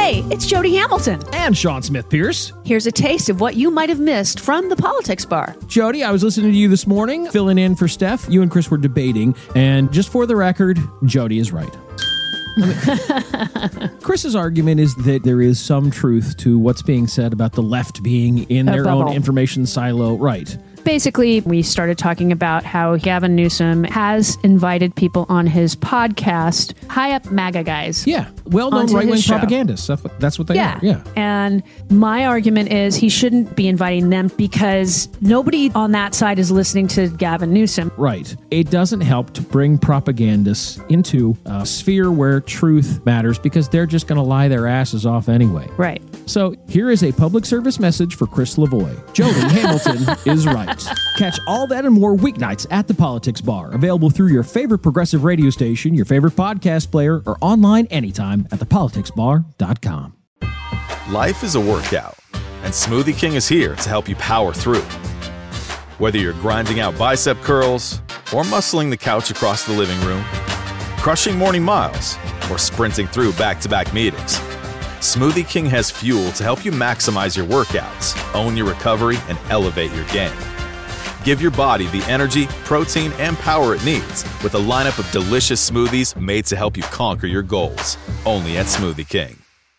Hey, it's Jody Hamilton. And Sean Smith Pierce. Here's a taste of what you might have missed from the Politics Bar. Jody, I was listening to you this morning, filling in for Steph. You and Chris were debating, and just for the record, Jody is right. Chris's argument is that there is some truth to what's being said about the left being in their own information silo. Right. Basically, we started talking about how Gavin Newsom has invited people on his podcast, high-up MAGA guys. Yeah, well-known right-wing propagandists. That's what they are. Yeah. And my argument is he shouldn't be inviting them because nobody on that side is listening to Gavin Newsom. Right. It doesn't help to bring propagandists into a sphere where truth matters because they're just going to lie their asses off anyway. Right. So here is a public service message for Chris Lavoie. Jody Hamilton is right. Catch all that and more weeknights at the Politics Bar. Available through your favorite progressive radio station, your favorite podcast player, or online anytime at thepoliticsbar.com. Life is a workout, and Smoothie King is here to help you power through. Whether you're grinding out bicep curls or muscling the couch across the living room, crushing morning miles, or sprinting through back-to-back meetings, Smoothie King has fuel to help you maximize your workouts, own your recovery, and elevate your game. Give your body the energy, protein, and power it needs with a lineup of delicious smoothies made to help you conquer your goals. Only at Smoothie King.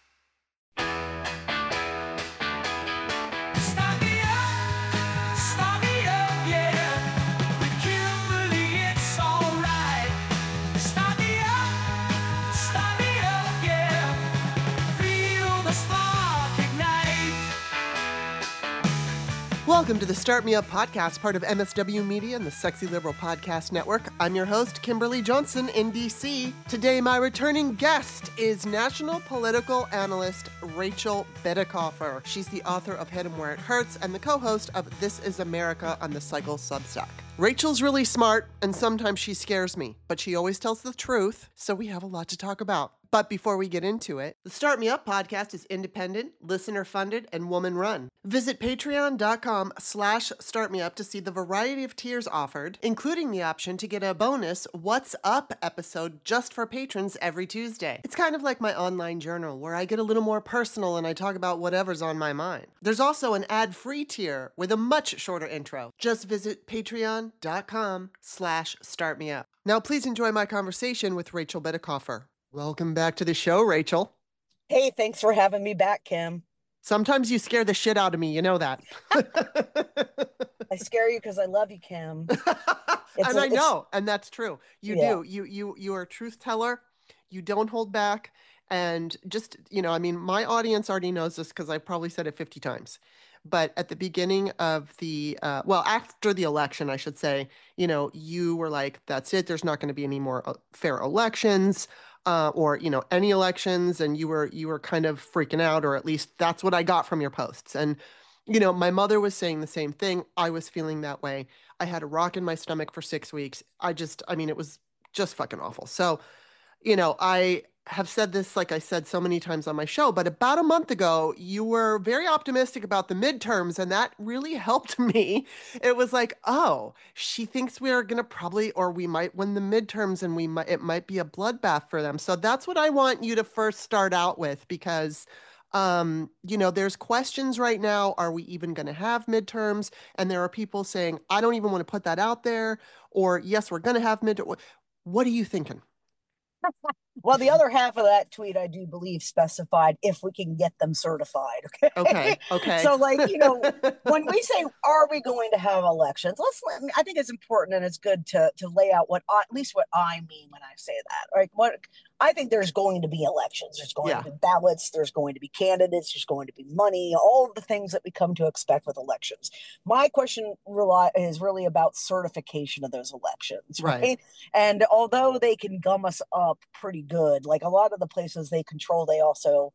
Welcome to the Start Me Up podcast, part of MSW Media and the Sexy Liberal Podcast Network. I'm your host, Kimberly Johnson in D.C. Today, my returning guest is national political analyst Rachel Bitecofer. She's the author of Hit 'Em Where It Hurts and the co-host of This Is America on the Cycle Substack. Rachel's really smart, and sometimes she scares me, but she always tells the truth, so we have a lot to talk about. But before we get into it, the Start Me Up podcast is independent, listener-funded, and woman-run. Visit patreon.com/startmeup to see the variety of tiers offered, including the option to get a bonus What's Up episode just for patrons every Tuesday. It's kind of like my online journal, where I get a little more personal and I talk about whatever's on my mind. There's also an ad-free tier with a much shorter intro. Just visit patreon.com/startmeup. Now please enjoy my conversation with Rachel Bitecofer. Welcome back to the show, Rachel. Hey, thanks for having me back, Kim. Sometimes you scare the shit out of me, you know that. I scare you because I love you, Kim. And I know, and that's true. You do. You are a truth teller. You don't hold back. And just, my audience already knows this because I probably said it 50 times. But at the beginning of the, after the election, I should say, you were like, that's it. There's not going to be any more fair elections. Or any elections, and you were kind of freaking out, or at least that's what I got from your posts. And my mother was saying the same thing. I was feeling that way. I had a rock in my stomach for 6 weeks. It was just fucking awful. So, I have said this, like I said so many times on my show, but about a month ago, you were very optimistic about the midterms, and that really helped me. It was like, oh, she thinks we are going to we might win the midterms, and it might be a bloodbath for them. So that's what I want you to first start out with, because, there's questions right now. Are we even going to have midterms? And there are people saying, I don't even want to put that out there, or yes, we're going to have midterms. What are you thinking? Well, the other half of that tweet, I do believe, specified if we can get them certified. Okay. So, when we say, are we going to have elections? I think it's important and it's good to lay out at least what I mean when I say that. Right? I think there's going to be elections. There's going to be ballots. There's going to be candidates. There's going to be money. All of the things that we come to expect with elections. My question is really about certification of those elections, right? And although they can gum us up pretty good, like a lot of the places they control, they also,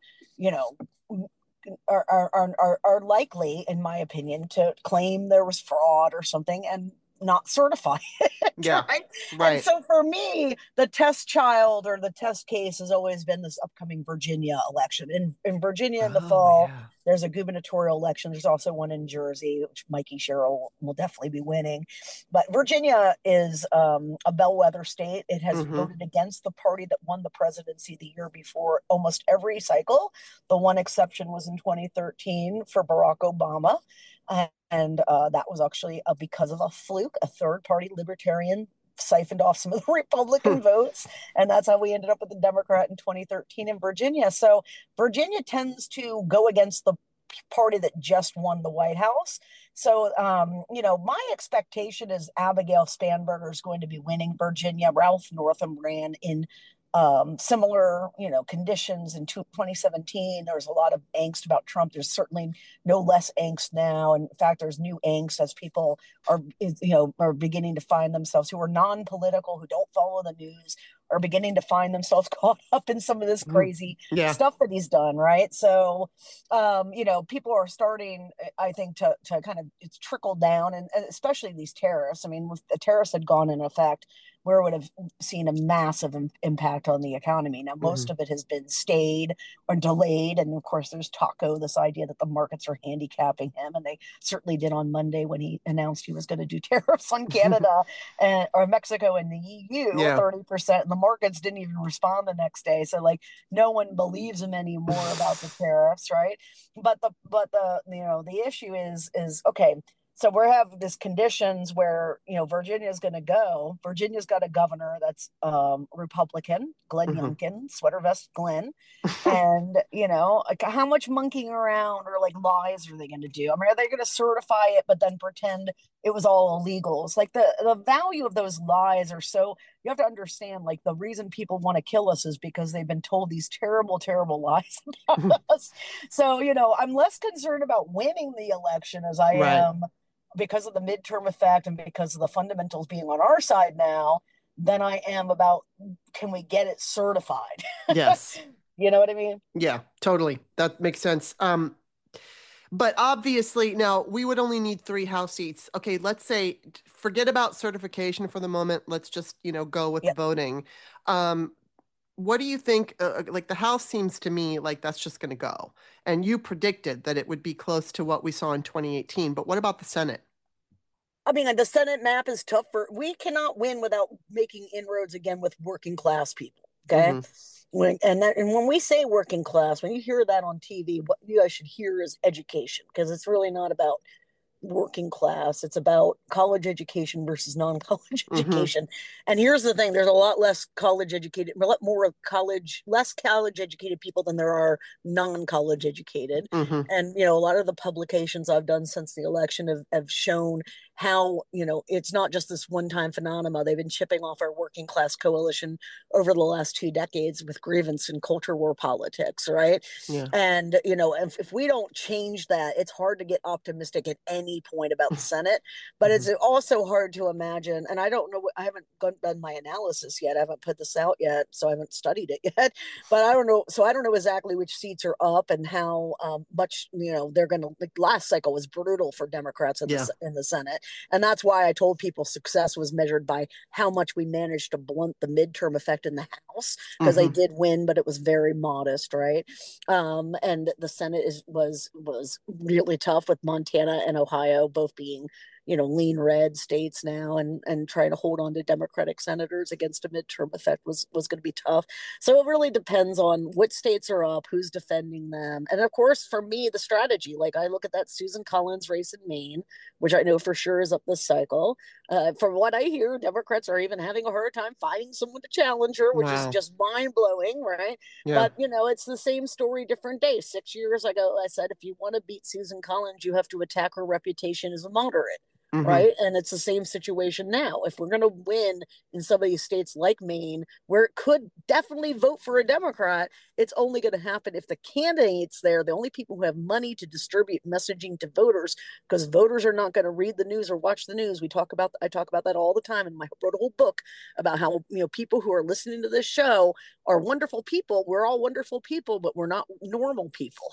are likely, in my opinion, to claim there was fraud or something. And not certify it. Yeah. Right. Right. And so for me, the test child or the test case has always been this upcoming Virginia election. In Virginia in the fall, yeah. there's a gubernatorial election. There's also one in Jersey, which Mikey Sherrill will definitely be winning. But Virginia is a bellwether state. It has voted against the party that won the presidency the year before almost every cycle. The one exception was in 2013 for Barack Obama. And that was actually because of a fluke. A third party libertarian siphoned off some of the Republican votes. And that's how we ended up with the Democrat in 2013 in Virginia. So Virginia tends to go against the party that just won the White House. So, my expectation is Abigail Spanberger is going to be winning Virginia. Ralph Northam ran in similar, conditions in 2017. There was a lot of angst about Trump. There's certainly no less angst now. And in fact, there's new angst as people are beginning to find themselves who are non-political, who don't follow the news, are beginning to find themselves caught up in some of this crazy stuff that he's done. Right. So, people are starting, I think, to kind of, it's trickled down, and especially these tariffs. I mean, if the tariffs had gone in effect, where would have seen a massive impact on the economy. Now, most of it has been stayed or delayed. And of course, there's Taco, this idea that the markets are handicapping him. And they certainly did on Monday when he announced he was going to do tariffs on Canada or Mexico and the EU, 30%. And the markets didn't even respond the next day. So no one believes him anymore about the tariffs, right? But the issue is okay. So we have this conditions where, Virginia's going to go. Virginia's got a governor that's Republican, Glenn Youngkin, sweater vest Glenn. And, how much monkeying around or lies are they going to do? I mean, are they going to certify it, but then pretend it was all illegal? It's the value of those lies are so, you have to understand, the reason people want to kill us is because they've been told these terrible, terrible lies about us. So, I'm less concerned about winning the election as I am, because of the midterm effect and because of the fundamentals being on our side now, than I am about, can we get it certified? Yes. You know what I mean? Yeah, totally. That makes sense. But obviously now we would only need 3 House seats. Okay, let's say, forget about certification for the moment. Let's just, go with the voting. What do you think? The House seems to me like that's just going to go. And you predicted that it would be close to what we saw in 2018. But what about the Senate? I mean, the Senate map is tough. We cannot win without making inroads again with working class people. Okay. When we say working class, when you hear that on TV, what you guys should hear is education, because it's really not about working class. It's about college education versus non-college education. And here's the thing, there's a lot less college educated, less college educated people than there are non-college educated. And, a lot of the publications I've done since the election have shown how, it's not just this one-time phenomenon. They've been chipping off our working class coalition over the last 2 decades with grievance and culture war politics, right? Yeah. And, if we don't change that, it's hard to get optimistic at any point about the Senate. But it's also hard to imagine, and I don't know, I haven't done my analysis yet. I haven't put this out yet, so I haven't studied it yet. But I don't know. So I don't know exactly which seats are up and how much, they're going to, last cycle was brutal for Democrats in the Senate. And that's why I told people success was measured by how much we managed to blunt the midterm effect in the House, because they did win, but it was very modest, right? And the Senate was really tough, with Montana and Ohio both being, lean red states now, and trying to hold on to Democratic senators against a midterm effect was going to be tough. So it really depends on what states are up, who's defending them. And of course, for me, the strategy, I look at that Susan Collins race in Maine, which I know for sure is up this cycle. From what I hear, Democrats are even having a hard time finding someone to challenge her, which is just mind blowing, right? Yeah. But, it's the same story, different day. 6 years ago, I said, if you want to beat Susan Collins, you have to attack her reputation as a moderate. Right. And it's the same situation now. If we're going to win in some of these states like Maine, where it could definitely vote for a Democrat, it's only going to happen if the candidates there, the only people who have money to distribute messaging to voters, because voters are not going to read the news or watch the news. I talk about that all the time, and I wrote a whole book about how, people who are listening to this show are wonderful people. We're all wonderful people, but we're not normal people.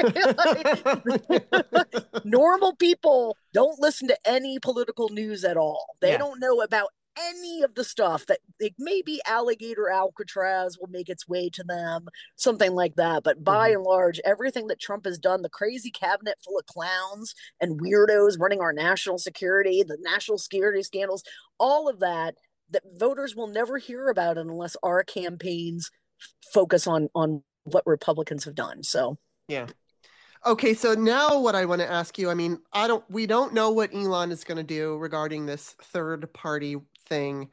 Normal people don't listen to any political news at all. They don't know about any of the stuff that maybe alligator Alcatraz will make its way to them, something like that. But by and large, everything that Trump has done, the crazy cabinet full of clowns and weirdos running our national security, the national security scandals, all of that voters will never hear about unless our campaigns focus on what Republicans have done. So, yeah. Okay, so now what I want to ask you, I mean, we don't know what Elon is going to do regarding this third party thing.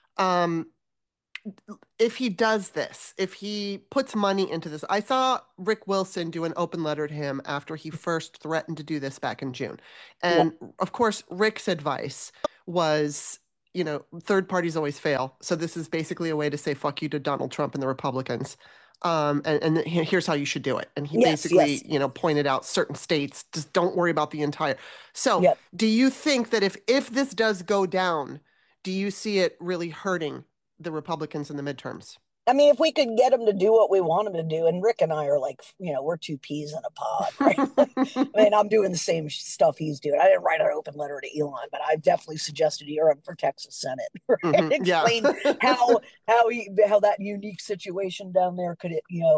If he does this, if he puts money into this, I saw Rick Wilson do an open letter to him after he first threatened to do this back in June. And of course, Rick's advice was, third parties always fail. So this is basically a way to say fuck you to Donald Trump and the Republicans. And here's how you should do it. And he basically, pointed out certain states, just don't worry about the entire. So do you think that if this does go down, do you see it really hurting the Republicans in the midterms? I mean, if we could get them to do what we want them to do, and Rick and I are like, we're two peas in a pod, right? I mean, I'm doing the same stuff he's doing. I didn't write an open letter to Elon, but I definitely suggested he run for Texas Senate, right? Explain how that unique situation down there could,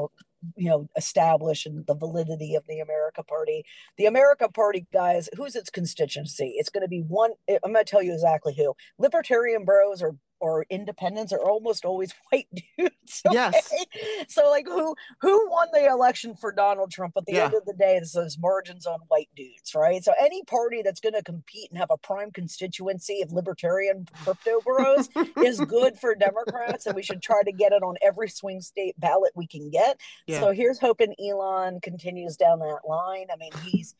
establish and the validity of the America Party. The America Party, guys, who's its constituency? It's going to be one. I'm going to tell you exactly who. Libertarian bros or independents are almost always white dudes. Okay? Yes. So like who won the election for Donald Trump? At the end of the day, it's those margins on white dudes, right? So any party that's going to compete and have a prime constituency of libertarian crypto bros is good for Democrats, and we should try to get it on every swing state ballot we can get. Yeah. So here's hoping Elon continues down that line. I mean, he's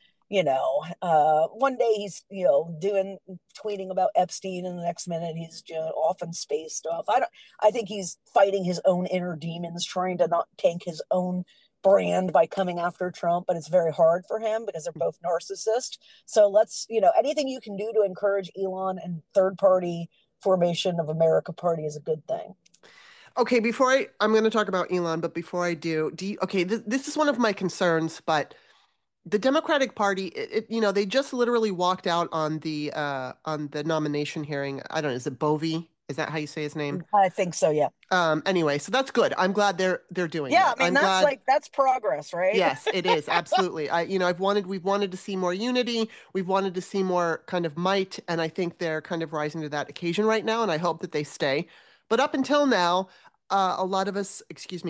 one day he's, tweeting about Epstein, and the next minute he's off in space stuff. I think he's fighting his own inner demons, trying to not tank his own brand by coming after Trump, but it's very hard for him because they're both narcissists. So let's, anything you can do to encourage Elon and third party formation of America Party is a good thing. Okay, I'm going to talk about Elon, but before I do this is one of my concerns, but the Democratic Party, they just literally walked out on the nomination hearing. I don't know, is it Bovee? Is that how you say his name? I think so, yeah. Anyway, so that's good. I'm glad they're doing that. Yeah, I mean, that's progress, right? Yes, it is. Absolutely. We've wanted to see more unity. We've wanted to see more kind of might, and I think they're kind of rising to that occasion right now, and I hope that they stay. But up until now, a lot of us,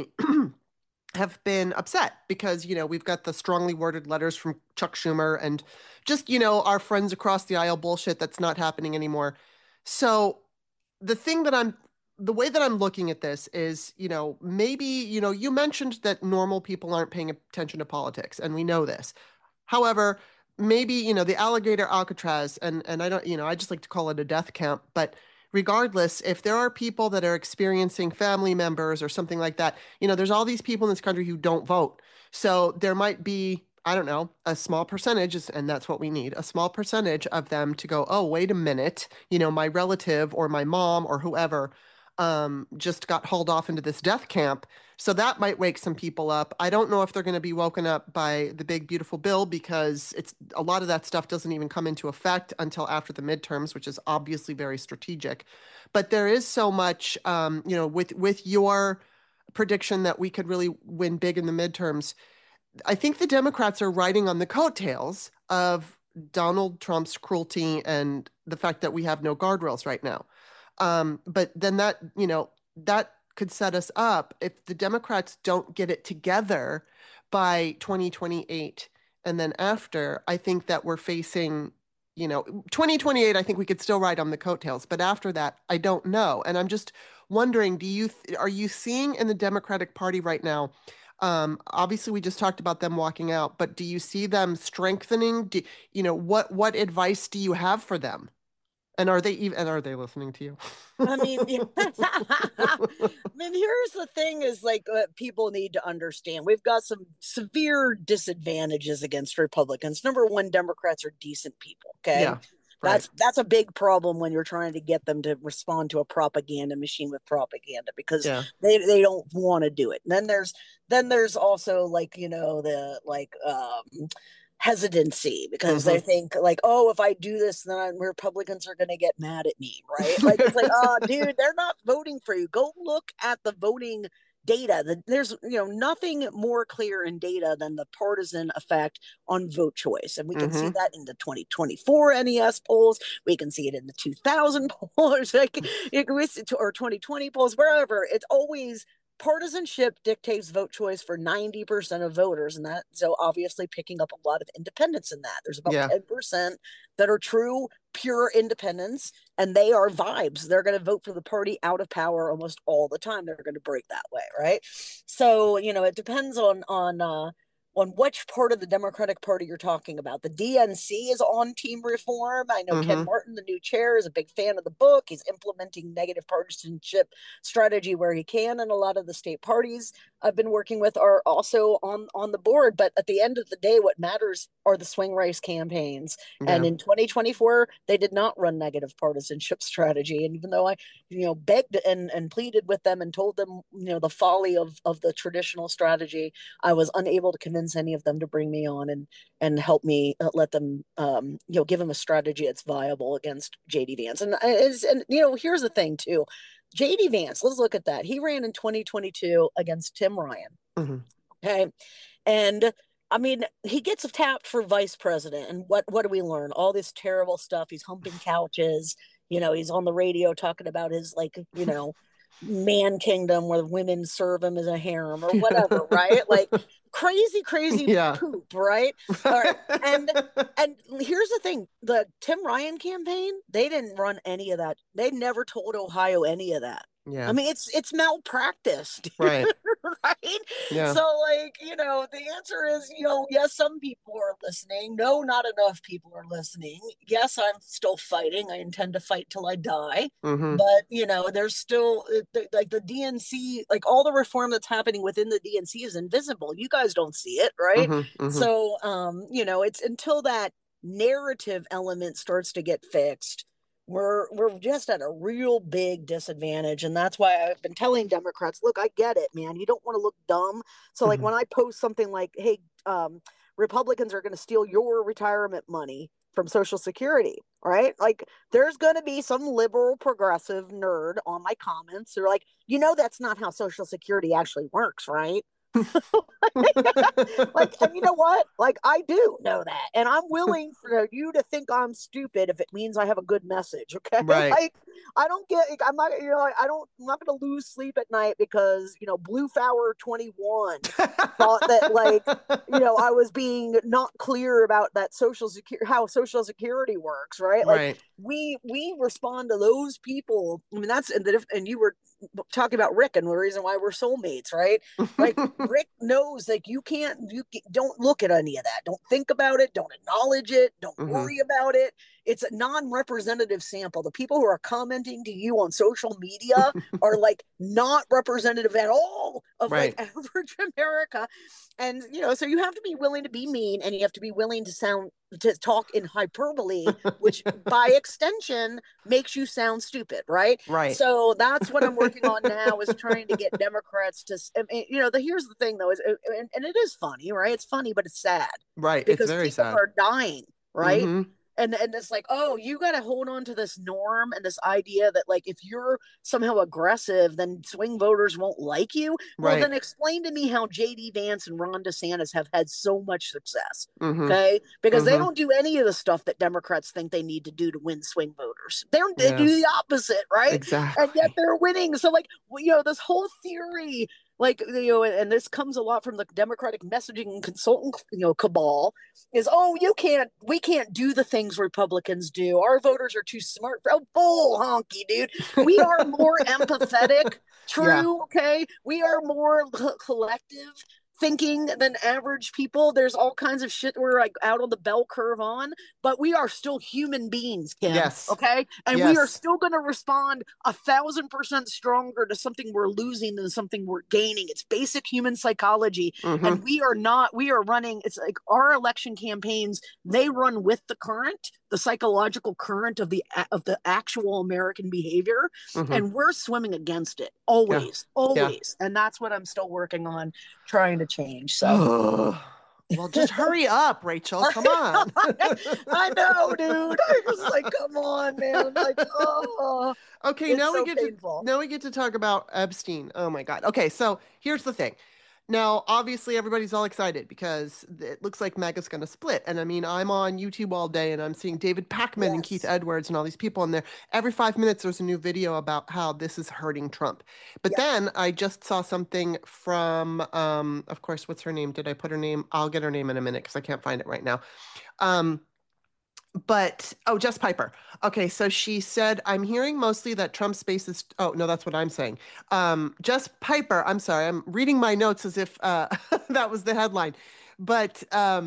have been upset because, we've got the strongly worded letters from Chuck Schumer and just, our friends across the aisle bullshit that's not happening anymore. So the way that I'm looking at this is, maybe, you mentioned that normal people aren't paying attention to politics, and we know this. However, maybe, the alligator Alcatraz, and I don't, I just like to call it a death camp, but regardless, if there are people that are experiencing family members or something like that, there's all these people in this country who don't vote. So there might be, I don't know, a small percentage, and that's what we need, a small percentage of them to go, oh, wait a minute, my relative or my mom or whoever just got hauled off into this death camp. So that might wake some people up. I don't know if they're going to be woken up by the big, beautiful bill, because a lot of that stuff doesn't even come into effect until after the midterms, which is obviously very strategic. But there is so much, with your prediction that we could really win big in the midterms, I think the Democrats are riding on the coattails of Donald Trump's cruelty and the fact that we have no guardrails right now. But then that could set us up if the Democrats don't get it together by 2028. And then after, I think that we're facing, 2028, I think we could still ride on the coattails. But after that, I don't know. And I'm just wondering, are you seeing in the Democratic Party right now, obviously we just talked about them walking out, but do you see them strengthening? What advice do you have for them? And are they listening to you? I mean, I mean, here's the thing: is like people need to understand. We've got some severe disadvantages against Republicans. Number one, Democrats are decent people. Okay, Yeah, right. that's a big problem when you're trying to get them to respond to a propaganda machine with propaganda because Yeah. they don't want to do it. And then there's also like the hesitancy because they think like, oh, if I do this, then Republicans are going to get mad at me, right? Like it's like, oh, dude, they're not voting for you. Go look at the voting data. There's nothing more clear in data than the partisan effect on vote choice, and we can see that in the 2024 NES polls. We can see it in the 2000 polls, like or 2020 polls, wherever. It's always partisanship dictates vote choice for 90% of voters, and that so obviously picking up a lot of independents in that. There's about 10% that are true pure independents, and they are vibes. They're going to vote for the party out of power almost all the time. They're going to break that way, right? So it depends on which part of the Democratic Party you're talking about. The DNC is on team reform. I know Ken Martin, the new chair, is a big fan of the book. He's implementing negative partisanship strategy where he can, and a lot of the state parties I've been working with are also on the board. But at the end of the day, what matters are the swing race campaigns. Yeah. And in 2024, they did not run negative partisanship strategy. And even though I, begged and pleaded with them and told them, the folly of the traditional strategy, I was unable to convince any of them to bring me on and help me let them, give them a strategy that's viable against JD Vance. And here's the thing too. JD Vance, let's look at that. He ran in 2022 against Tim Ryan. Okay. And I mean, he gets tapped for vice president. And what do we learn? All this terrible stuff. He's humping couches. He's on the radio talking about his man kingdom where women serve him as a harem or whatever, right? Like crazy poop, right? All right. And here's the thing: the Tim Ryan campaign, they didn't run any of that. They never told Ohio any of that. Yeah. I mean, it's malpractice, right? Right? Yeah. So, the answer is, yes, some people are listening. No, not enough people are listening. Yes, I'm still fighting. I intend to fight till I die. But, there's still, like the DNC, like all the reform that's happening within the DNC is invisible. You guys don't see it, right? So, it's until that narrative element starts to get fixed, we're just at a real big disadvantage. And that's why I've been telling Democrats, look, I get it, man. You don't want to look dumb. So like when I post something like, hey, Republicans are going to steal your retirement money from Social Security, right? Like there's going to be some liberal progressive nerd on my comments. They're like, that's not how Social Security actually works, right? And you know what? Like I do know that, and I'm willing for you to think I'm stupid if it means I have a good message. Okay, right? Like I don't get. I'm not. I'm not going to lose sleep at night because Blueflower 21 thought that I was being not clear about that how Social Security works. Right? Like we respond to those people. I mean and you were talking about Rick and the reason why we're soulmates, right? Like Rick knows like you don't look at any of that. Don't think about it. Don't acknowledge it. Don't worry about it. It's a non-representative sample. The people who are commenting to you on social media are like not representative at all of like average America. And so you have to be willing to be mean, and you have to be willing to talk in hyperbole, which by extension makes you sound stupid, right? Right. So that's what I'm working on now, is trying to get Democrats to, here's the thing though, is, and it is funny, right? It's funny, but it's sad. Right. Because it's very people sad. Are dying, right? And it's like, oh, you got to hold on to this norm and this idea that like if you're somehow aggressive, then swing voters won't like you. Well, then explain to me how JD Vance and Ron DeSantis have had so much success. Okay, because they don't do any of the stuff that Democrats think they need to do to win swing voters. They do the opposite, right? Exactly. And yet they're winning. So like, this whole theory. Like, and this comes a lot from the Democratic messaging consultant, cabal, is, we can't do the things Republicans do. Our voters are too smart. Bull honky, dude. We are more empathetic. True. Yeah. Okay. We are more collective thinking than average people. There's all kinds of shit we're like out on the bell curve on, but we are still human beings, Kim. Yes. Okay. And Yes. we are still going to respond 1,000% stronger to something we're losing than something we're gaining. It's basic human psychology. Mhm. And we are running, it's like our election campaigns, they run with the current, the psychological current of the actual American behavior. Mhm. And we're swimming against it always. And that's what I'm still working on trying to change. So well, just hurry up, Rachel. Come on. I know, dude. I was like, come on, man. Like, oh. Okay, It's now so we painful. get to talk about Epstein. Oh my God. Okay, so here's the thing. Now, obviously, everybody's all excited because it looks like MAGA's going to split. And I mean, I'm on YouTube all day and I'm seeing David Pakman and Yes. Keith Edwards and all these people in there. Every 5 minutes, there's a new video about how this is hurting Trump. But then I just saw something from, of course, what's her name? Did I put her name? I'll get her name in a minute because I can't find it right now. Jess Piper. Okay, so she said, I'm hearing mostly that Trump's base is, oh, no, that's what I'm saying. Jess Piper, I'm sorry, I'm reading my notes as if that was the headline. But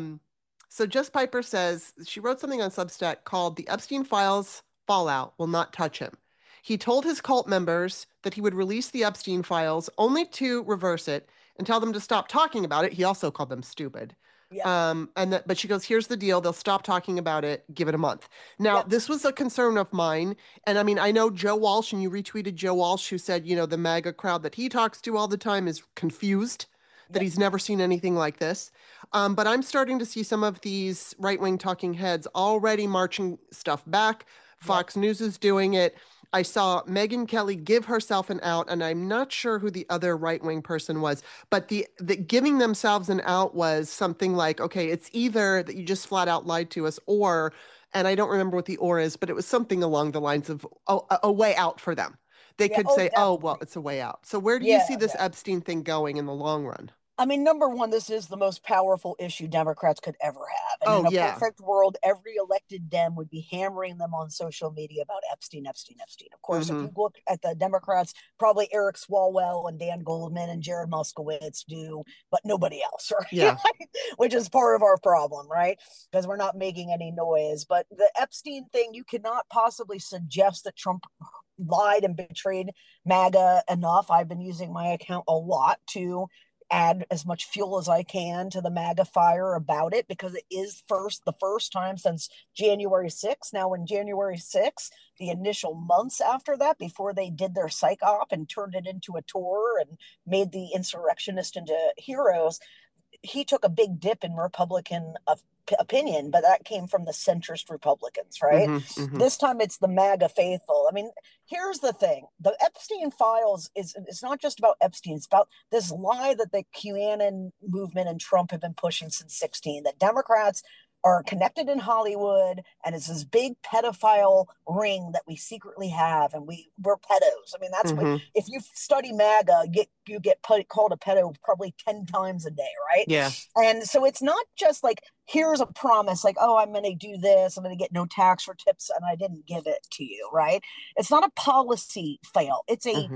so Jess Piper says, she wrote something on Substack called The Epstein Files Fallout Will Not Touch Him. He told his cult members that he would release the Epstein files only to reverse it and tell them to stop talking about it. He also called them stupid. Yeah. But she goes, here's the deal. They'll stop talking about it. Give it a month. Now, this was a concern of mine. And I mean, I know Joe Walsh, and you retweeted Joe Walsh, who said, the MAGA crowd that he talks to all the time is confused, that he's never seen anything like this. But I'm starting to see some of these right-wing talking heads already marching stuff back. Fox News is doing it. I saw Megyn Kelly give herself an out, and I'm not sure who the other right-wing person was, but the giving themselves an out was something like, okay, it's either that you just flat out lied to us, or, and I don't remember what the or is, but it was something along the lines of a way out for them. They could say, definitely. well, it's a way out. So where do you see this Epstein thing going in the long run? I mean, number one, this is the most powerful issue Democrats could ever have. And in a perfect world, every elected Dem would be hammering them on social media about Epstein. Of course, if you look at the Democrats, probably Eric Swalwell and Dan Goldman and Jared Moskowitz do, but nobody else, right? Yeah. Which is part of our problem, right? Because we're not making any noise. But the Epstein thing, you cannot possibly suggest that Trump lied and betrayed MAGA enough. I've been using my account a lot to add as much fuel as I can to the MAGA fire about it, because it is the first time since January 6th. Now, in January 6th, the initial months after that, before they did their psych op and turned it into a tour and made the insurrectionists into heroes, he took a big dip in Republican opinion, but that came from the centrist Republicans, right? This time it's the MAGA faithful. I mean, here's the thing. The Epstein files it's not just about Epstein. It's about this lie that the QAnon movement and Trump have been pushing since 2016, that Democrats are connected in Hollywood, and it's this big pedophile ring that we secretly have, and we're pedos. I mean, that's what, if you study MAGA, you get called a pedo probably 10 times a day, right? Yeah. And so it's not just like, here's a promise, like, oh, I'm going to do this, I'm going to get no tax for tips, and I didn't give it to you, right? It's not a policy fail. It's a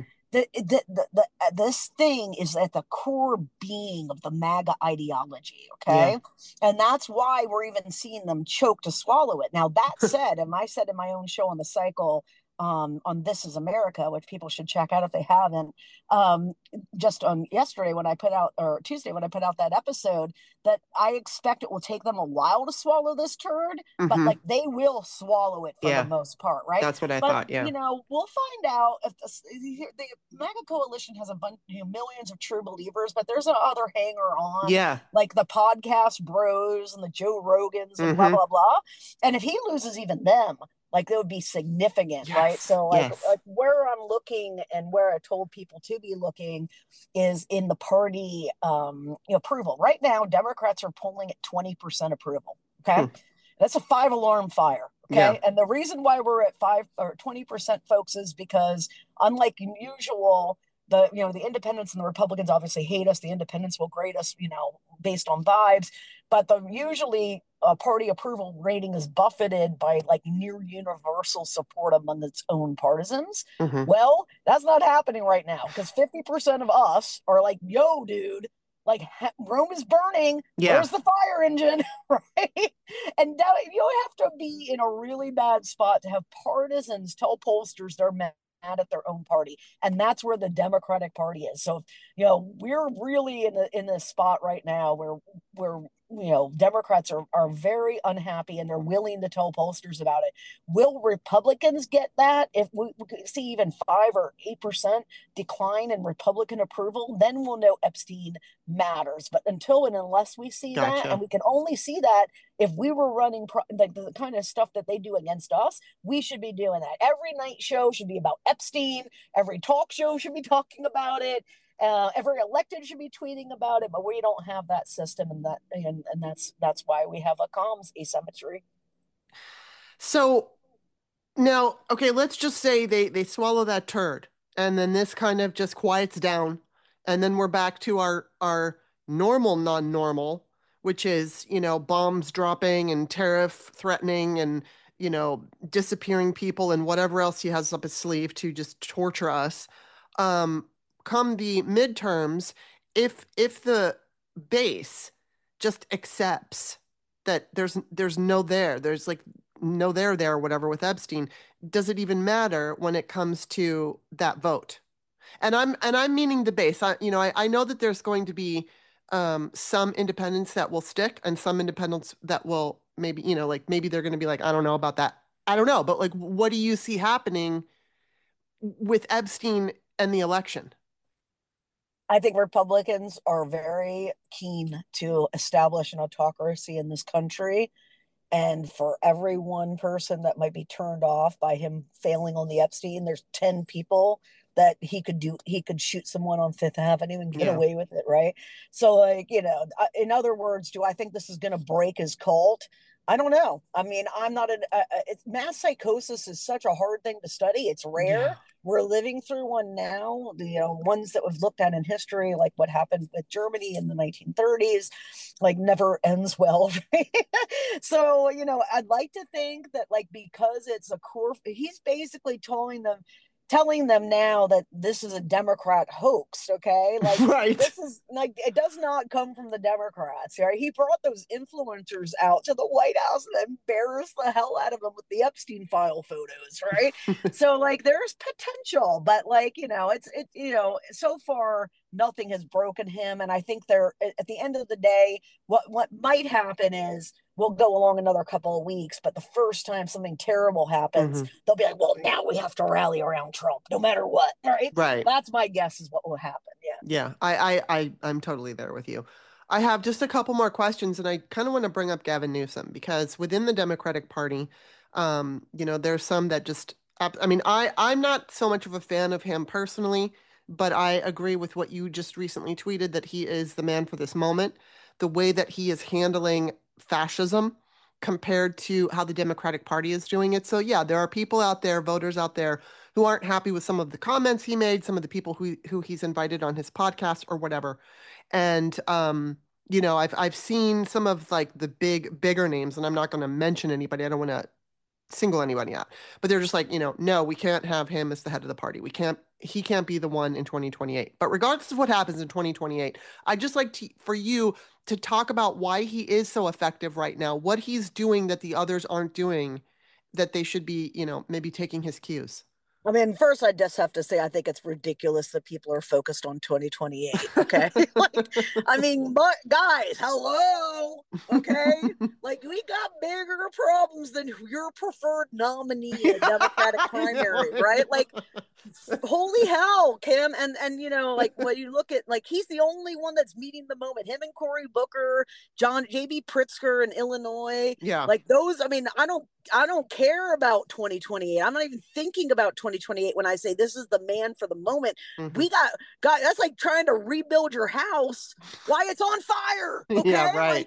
this thing is at the core being of the MAGA ideology, okay? And that's why we're even seeing them choke to swallow it. Now, that said, and I said in my own show on the cycle, on This Is America, which people should check out if they haven't, just on yesterday when I put out, or Tuesday when I put out that episode, that I expect it will take them a while to swallow this turd, but like they will swallow it for the most part, right? That's what I thought, yeah. We'll find out if the MAGA coalition has a bunch, millions of true believers, but there's another hanger on, like the podcast bros and the Joe Rogans and blah, blah, blah. And if he loses even them, like that would be significant, right? So like where I'm looking and where I told people to be looking is in the party approval. Right now, Democrats are polling at 20% approval. Okay. That's a 5-alarm fire. Okay. And the reason why we're at 5 or 20%, folks, is because unlike usual, the independents and the Republicans obviously hate us. The independents will grade us, based on vibes, but usually party approval rating is buffeted by like near universal support among its own partisans. Well, that's not happening right now, because 50% of us are like, yo, dude, Like Rome is burning. Yeah. Where's the fire engine? Right? And now you have to be in a really bad spot to have partisans tell pollsters they're mad at their own party, and that's where the Democratic Party is. So we're really in this spot right now where Democrats are very unhappy and they're willing to tell pollsters about it. Will Republicans get that if we see even 5 or 8% decline in Republican approval? Then we'll know Epstein matters. But until and unless we see that, and we can only see that if we were running the kind of stuff that they do against us, we should be doing that. Every night show should be about Epstein. Every talk show should be talking about it. Every elected should be tweeting about it, but we don't have that system, and that's why we have a comms asymmetry. So now, okay, let's just say they swallow that turd, and then this kind of just quiets down, and then we're back to our normal non-normal, which is bombs dropping and tariff threatening and disappearing people and whatever else he has up his sleeve to just torture us. Come the midterms, if the base just accepts that there's no there's like no there or whatever with Epstein, does it even matter when it comes to that vote? And I'm meaning the base. I know that there's going to be some independents that will stick and some independents that will maybe maybe they're going to be like, I don't know about that. I don't know, but like, what do you see happening with Epstein and the election? I think Republicans are very keen to establish an autocracy in this country. And for every one person that might be turned off by him failing on the Epstein, there's 10 people that he could shoot someone on Fifth Avenue and get away with it, right? So, like, in other words, do I think this is going to break his cult? I don't know. I mean, I'm not mass psychosis is such a hard thing to study. It's rare. Yeah. We're living through one now. The ones that we've looked at in history, like what happened with Germany in the 1930s, like never ends well. Right? So, I'd like to think that, like, because it's a core, he's basically telling them now that this is a Democrat hoax, okay? Like, right. This is like, it does not come from the Democrats, right? He brought those influencers out to the White House and embarrassed the hell out of them with the Epstein file photos, right? So, like, there's potential, but like, so far nothing has broken him. And I think at the end of the day, what might happen is we'll go along another couple of weeks, but the first time something terrible happens, they'll be like, well, now we have to rally around Trump no matter what, right? Right. That's my guess is what will happen. Yeah. Yeah, I'm totally there with you. I have just a couple more questions, and I kind of want to bring up Gavin Newsom because within the Democratic Party, there's some that just, I mean, I'm not so much of a fan of him personally, but I agree with what you just recently tweeted that he is the man for this moment. The way that he is handling fascism compared to how the Democratic Party is doing it. So yeah, there are people out there, voters out there, who aren't happy with some of the comments he made, some of the people who he's invited on his podcast or whatever. And I've seen some of like the bigger names, and I'm not going to mention anybody. I don't want to single anybody out, but they're just like, no, we can't have him as the head of the party. He can't be the one in 2028. But regardless of what happens in 2028, I'd just like for you to talk about why he is so effective right now, what he's doing that the others aren't doing, that they should be, maybe taking his cues. I mean, first, I just have to say, I think it's ridiculous that people are focused on 2028. Okay. I mean, but guys, hello. Okay. Like, we got bigger problems than your preferred nominee in a Democratic primary, right? Like, holy hell, Kim. And like, when you look at, like, he's the only one that's meeting the moment. Him and Cory Booker, J.B. Pritzker in Illinois. Yeah. Like, those, I mean, I don't care about 2028. I'm not even thinking about 2028 when I say this is the man for the moment. We got that's like trying to rebuild your house while it's on fire. Okay? Yeah, right.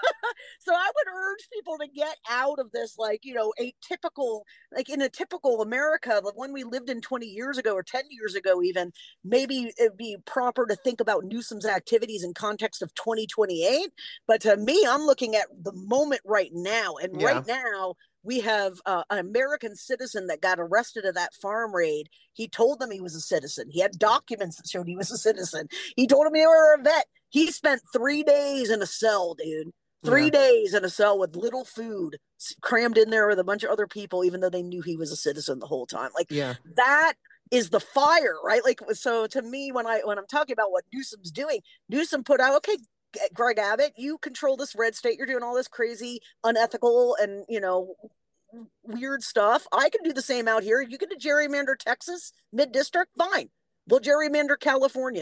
So I would urge people to get out of this, like, a typical, like in a typical America, the one we lived in 20 years ago or 10 years ago even, maybe it'd be proper to think about Newsom's activities in context of 2028. But to me, I'm looking at the moment right now. And right now, we have an American citizen that got arrested at that farm raid. He told them he was a citizen. He had documents that showed he was a citizen. He told them he were a vet. He spent 3 days in a cell, dude. 3 days in a cell with little food, crammed in there with a bunch of other people, even though they knew he was a citizen the whole time. Like that is the fire, right? Like, so to me, when I'm talking about what Newsom's doing, Newsom put out, okay, Greg Abbott, you control this red state. You're doing all this crazy, unethical, and weird stuff. I can do the same out here. You can do gerrymander Texas mid-district, fine. We'll gerrymander California.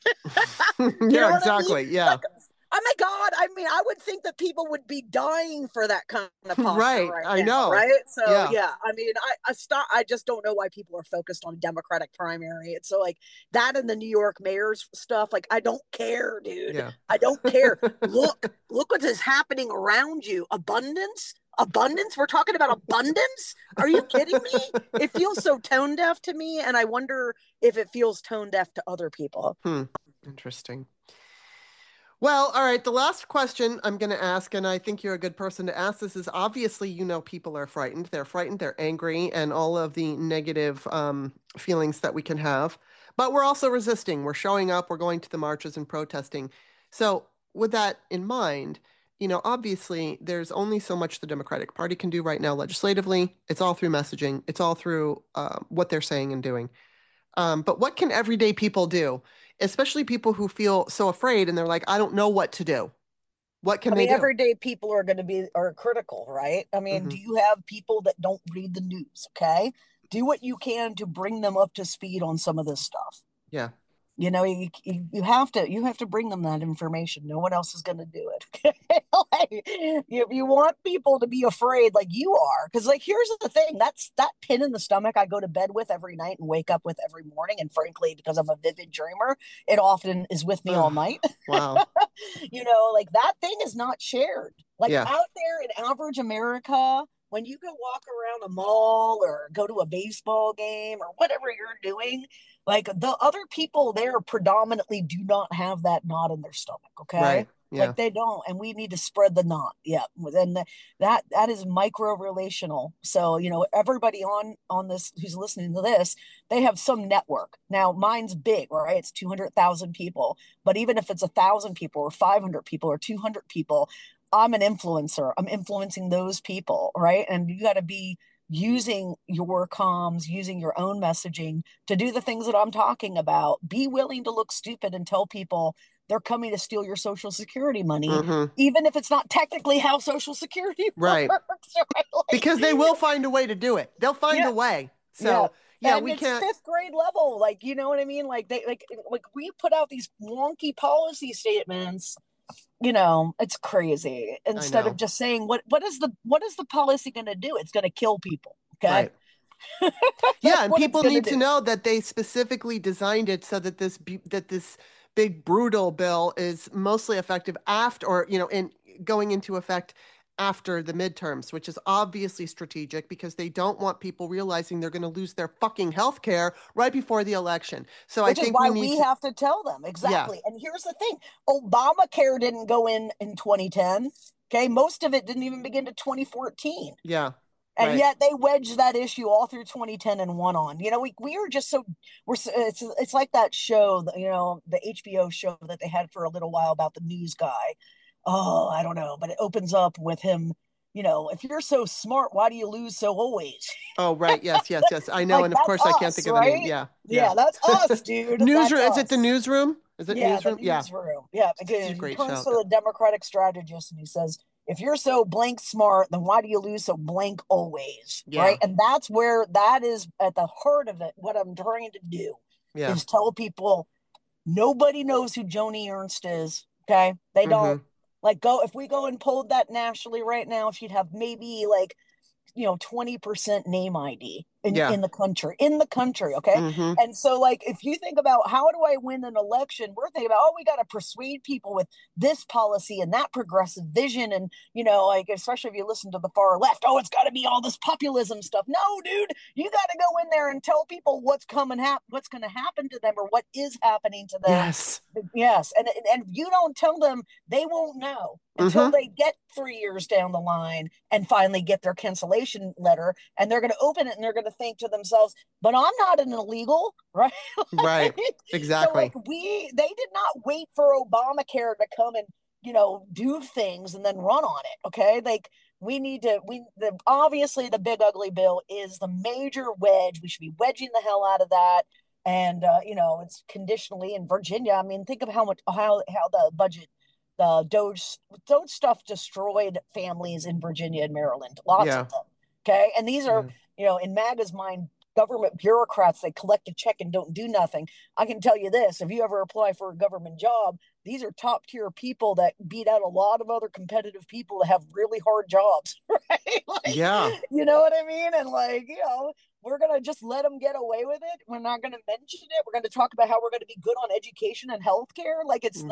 Yeah, exactly. I mean? Yeah. Like, oh my God. I mean, I would think that people would be dying for that kind of posture right. I know. Right. So I mean, I just don't know why people are focused on Democratic primary. It's so like that and the New York mayor's stuff. Like, I don't care, dude. Yeah. I don't care. Look what is happening around you. Abundance. We're talking about abundance. Are you kidding me? It feels so tone deaf to me. And I wonder if it feels tone deaf to other people. Interesting. Well, all right. The last question I'm going to ask, and I think you're a good person to ask this, is obviously, people are frightened. They're frightened, they're angry, and all of the negative feelings that we can have. But we're also resisting. We're showing up. We're going to the marches and protesting. So with that in mind, obviously, there's only so much the Democratic Party can do right now legislatively. It's all through messaging. It's all through what they're saying and doing. But what can everyday people do? Especially people who feel so afraid and they're like, I don't know what to do. What can they do? Everyday people are critical, right? I mean, do you have people that don't read the news? Okay. Do what you can to bring them up to speed on some of this stuff. Yeah. You have to bring them that information. No one else is going to do it. Like, you want people to be afraid like you are. Because here's the thing, that's that pin in the stomach I go to bed with every night and wake up with every morning. And frankly, because I'm a vivid dreamer, it often is with me all night. Wow. That thing is not shared. Out there in average America, when you go walk around a mall or go to a baseball game or whatever you're doing, the other people there predominantly do not have that knot in their stomach. Okay. Right. Yeah. They don't. And we need to spread the knot. Yeah. And that is micro relational. So, everybody on this, who's listening to this, they have some network. Now mine's big, right? It's 200,000 people, but even if it's 1,000 people or 500 people or 200 people, I'm an influencer. I'm influencing those people. Right. And you got to be using your comms, using your own messaging to do the things that I'm talking about. Be willing to look stupid and tell people they're coming to steal your Social Security money, even if it's not technically how Social Security works. Right? Because they will find a way to do it. They'll find a way. So and we it's can't. 5th grade level. You know what I mean? We put out these wonky policy statements. It's crazy. Instead of just saying what is the policy going to do? It's going to kill people. Okay. Right. And people need to know that they specifically designed it so that this big brutal bill is mostly effective after, in going into effect after the midterms, which is obviously strategic because they don't want people realizing they're going to lose their fucking health care right before the election. So which I think is why we have to tell them. Exactly. Yeah. And here's the thing. Obamacare didn't go in 2010. Okay. Most of it didn't even begin to 2014. Yeah. And yet they wedged that issue all through 2010 and won on. We are just it's like that show, the HBO show that they had for a little while about the news guy. Oh, I don't know, but it opens up with him, if you're so smart, why do you lose so always? Oh, right. Yes. I know. And of course, I can't think of the name. Yeah. Yeah, that's us, dude. Newsroom. Is it the newsroom? Is it newsroom? The newsroom. Yeah. Again, he turns to the Democratic strategist and he says, if you're so blank smart, then why do you lose so blank always? Yeah. Right. And that's where that is at the heart of it. What I'm trying to do is tell people nobody knows who Joni Ernst is. Okay. They don't. If we go and polled that nationally right now, she'd have maybe 20% name ID in the country. Okay. And so if you think about how do I win an election, we're thinking about, we got to persuade people with this policy and that progressive vision. And, especially if you listen to the far left, it's got to be all this populism stuff. No, dude, you got to go in there and tell people what's going to happen to them or what is happening to them. Yes. And if you don't tell them, they won't know until they get 3 years down the line and finally get their cancellation letter. And they're going to open it and they're going to think to themselves, but I'm not an illegal, right? Right. Exactly. So they did not wait for Obamacare to come and, do things and then run on it. Okay. Like obviously the big ugly bill is the major wedge. We should be wedging the hell out of that. And, it's conditionally in Virginia. I mean, think of how the budget, the Doge stuff destroyed families in Virginia and Maryland, lots of them. Okay. And these are, in MAGA's mind, government bureaucrats. They collect a check and don't do nothing. I can tell you this, if you ever apply for a government job, these are top tier people that beat out a lot of other competitive people that have really hard jobs, right? You know what I mean? And we're going to just let them get away with it. We're not going to mention it. We're going to talk about how we're going to be good on education and healthcare. Like it's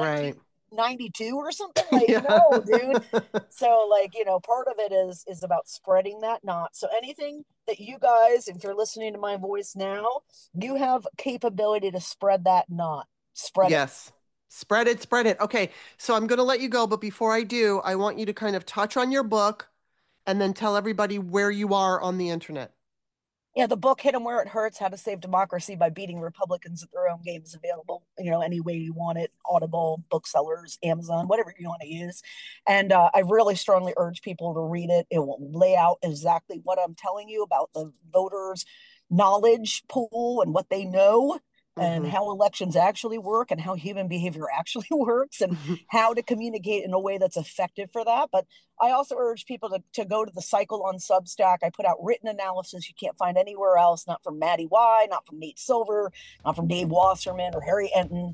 1992 or something. No, dude. So part of it is about spreading that knot. So anything that you guys, if you're listening to my voice now, you have capability to spread that knot. Spread it. Spread it. Okay. So I'm going to let you go. But before I do, I want you to kind of touch on your book and then tell everybody where you are on the internet. Yeah, the book, Hit 'em Where It Hurts, How to Save Democracy by Beating Republicans at Their Own Game, is available, any way you want it, Audible, booksellers, Amazon, whatever you want to use. And I really strongly urge people to read it. It will lay out exactly what I'm telling you about the voters' knowledge pool and what they know, and how elections actually work and how human behavior actually works and how to communicate in a way that's effective for that. But I also urge people to go to the Cycle on Substack. I put out written analysis you can't find anywhere else, not from Maddie Y, not from Nate Silver, not from Dave Wasserman or Harry Enton.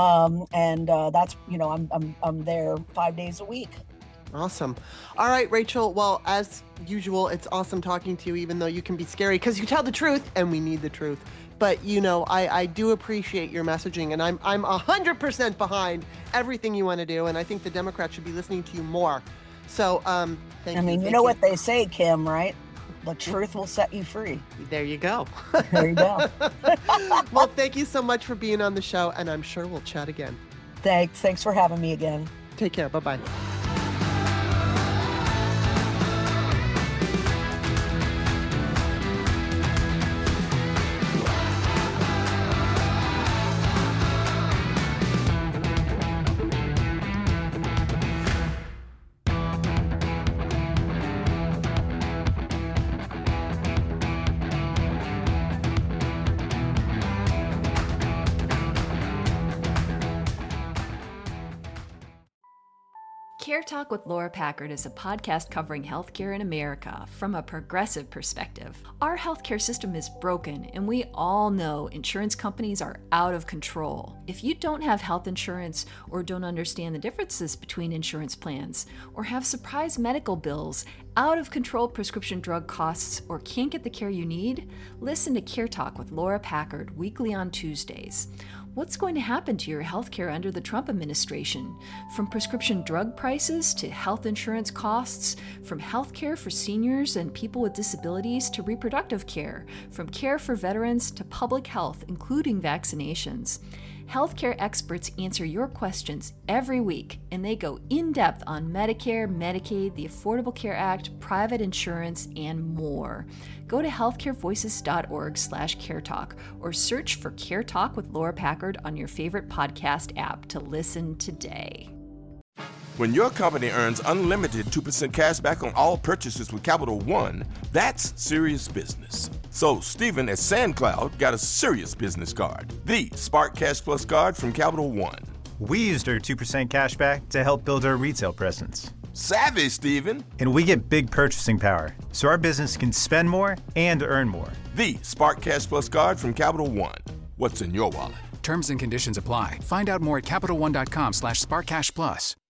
That's, I'm there 5 days a week. Awesome. All right, Rachel. Well, as usual, it's awesome talking to you, even though you can be scary because you tell the truth and we need the truth. But, I do appreciate your messaging, and I'm 100% behind everything you want to do. And I think the Democrats should be listening to you more. So, thank you. I mean, you know what they say, Kim, right? The truth will set you free. There you go. There you go. Well, thank you so much for being on the show, and I'm sure we'll chat again. Thanks for having me again. Take care. Bye-bye. Care Talk with Laura Packard is a podcast covering healthcare in America from a progressive perspective. Our healthcare system is broken, and we all know insurance companies are out of control. If you don't have health insurance or don't understand the differences between insurance plans or have surprise medical bills, out of control prescription drug costs, or can't get the care you need, listen to Care Talk with Laura Packard weekly on Tuesdays. What's going to happen to your healthcare under the Trump administration? From prescription drug prices to health insurance costs, from healthcare for seniors and people with disabilities to reproductive care, from care for veterans to public health, including vaccinations. Healthcare experts answer your questions every week, and they go in-depth on Medicare, Medicaid, the Affordable Care Act, private insurance, and more. Go to healthcarevoices.org/caretalk or search for Care Talk with Laura Packard on your favorite podcast app to listen today. When your company earns unlimited 2% cash back on all purchases with Capital One, that's serious business. So Stephen at SandCloud got a serious business card, the Spark Cash Plus card from Capital One. We used our 2% cash back to help build our retail presence. Savvy, Stephen. And we get big purchasing power, so our business can spend more and earn more. The Spark Cash Plus card from Capital One. What's in your wallet? Terms and conditions apply. Find out more at CapitalOne.com/SparkCashPlus.